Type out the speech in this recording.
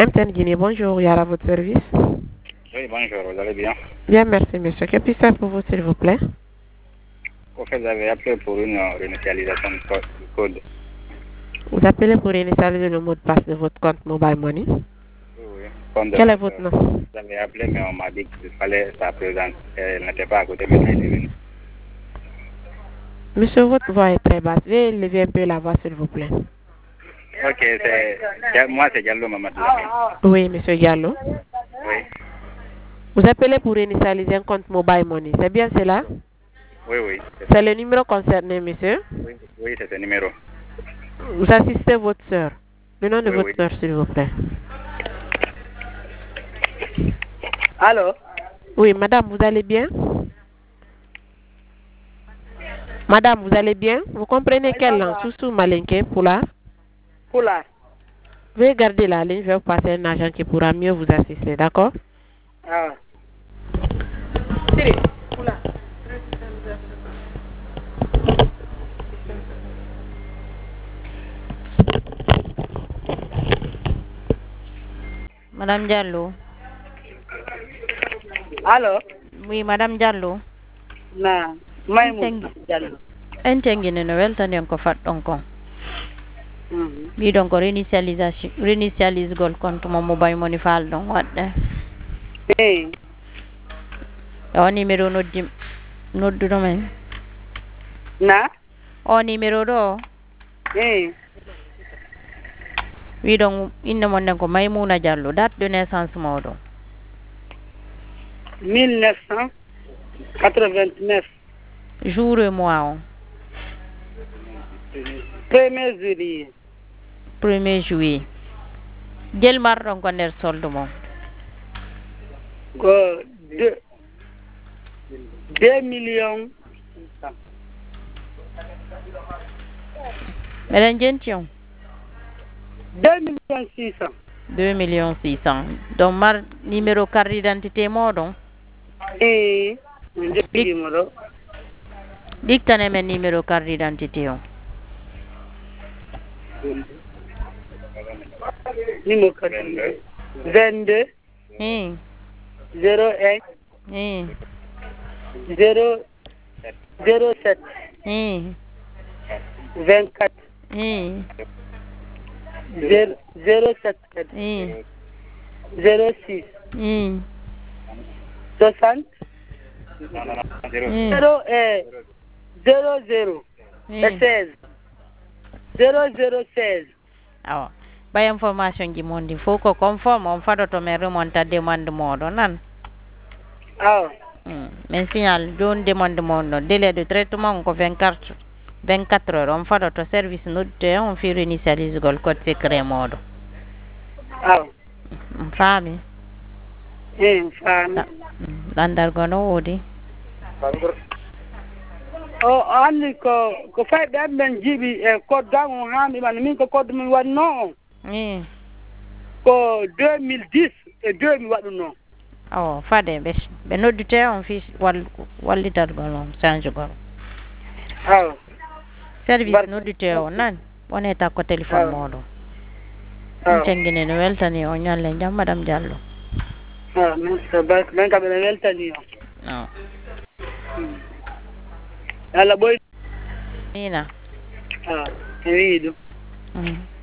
MTN Guinée, bonjour, Yara, à votre service. Oui, bonjour, vous allez bien? Bien, merci, monsieur. Que puis-je faire pour vous, s'il vous plaît? Au fait, vous avez appelé pour une réinitialisation du code. Vous appelez pour initialiser le mot de passe de votre compte Mobile Money. Oui, compte de Quel ma est votre soeur. nom? Vous avez appelé, mais on m'a dit qu'il fallait sa présence. Elle n'était pas à côté, mais elle est venue. Monsieur, votre voix est très basse. Veuillez lever un peu la voix, s'il vous plaît. Ok, moi, c'est Diallo Mamadou. Oui, monsieur Gallo. Oui, Vous appelez pour initialiser un compte Mobile Money. C'est bien cela? oui. C'est le numéro concerné, monsieur. Oui, c'est ce numéro. Vous assistez votre soeur. Le nom de Oui, votre oui. soeur, s'il vous plaît. Allô? Oui, madame, vous allez bien? Madame, vous allez bien? Vous comprenez quelle langue? Soussou, Malinké, Poula? Poula. Veuillez garder la ligne, je vais vous passer un agent qui pourra mieux vous assister, d'accord? Ah. Siri, Poula. Madame Diallo. Allô? Oui, Madame Diallo. Na, Maimouna Diallo. Entengine no weltani on ko faɗɗon kon. Mbiɗon ko réinitialise gol compte mo mobile money falɗon waɗɗe. O numéro nodduɗo men. Na? O numéro ɗo. Wiɗon inde mon nden ko Maymouna Diallo. Date de naissance moɗon. 1989. Jour et mois on. 1er juillet. 1er juillet. Jel marɗon ko nder solde mon. Ko 2 millions 600. Meɗen jenti on. 2 millions 600. 2 millions 600. Donc mar numéro carte d'identité moɗon. Dictane men numéro carte d'identité on. Numéro carte d'identité. 22. 01. 07. 24. 074. 06. 60. 00. 16. 0016. Awa. Ba information ji mondi faut ko conforme on fadoto men remonta demande moɗon nan. Awa. Men signal joni demande moɗon délai de traitement ko 24 heures on fadoto service nodde on fi réinitialise gol code secret moɗon. Awa. Faami. Faami. Landargo no woodi. O andi ko fay ɓen jiiɓi e code gango haami ɓan min ko code min waɗno on ko 2010 e 2 mi waɗuno. O fade ɓe noddite on fi wallitatgol on change gol. Awa. Service noddite on nani woneta ko téléphone moɗon. Cengine no weltani o ñalle jam Madame Diallo. Min kam ɓe weltani o. Allah ɓoy. Mina. Mi wi ɗum.